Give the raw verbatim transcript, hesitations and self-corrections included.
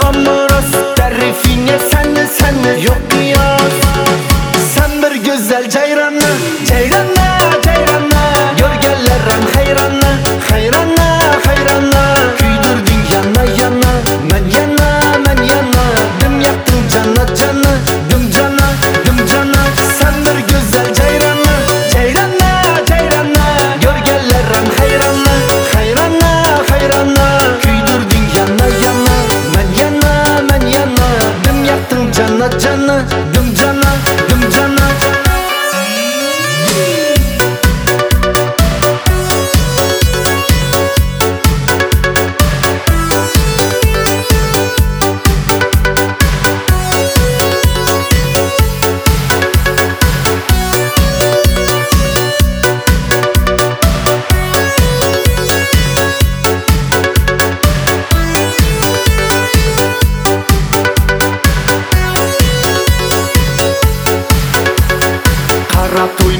tamı rast, tarifine senle senle yok kıyas. Sen bir güzel ceyranı, ceyranı, ceyranı, görgellerim hayranı, hayranı, hayranı. Küydürdün yana yana, men yana, men yana, dım yaktın cana cana, dım cana, dım cana. Sen bir güzel ceyranı, ceyranı, ceyranı, görgellerim hayranı, hayranı, hayranı. Küydürdün yana yana, men yana, men yana, dım yaktın cana cana, dım cana, dım cana. Qarab to'y